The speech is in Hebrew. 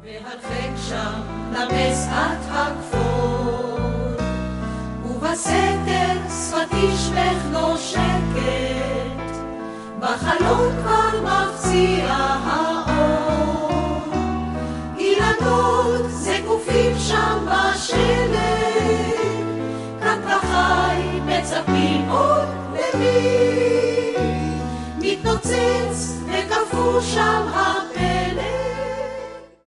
והרחק שם למסעת הכפור, ובסתר שפת אישך נושקת, בחלון כבר מפציע האור. אילנות זקופים שם בשלג, כאן פרחי מצפים עוד למי, מתנוצץ וקפוא שם הפרח,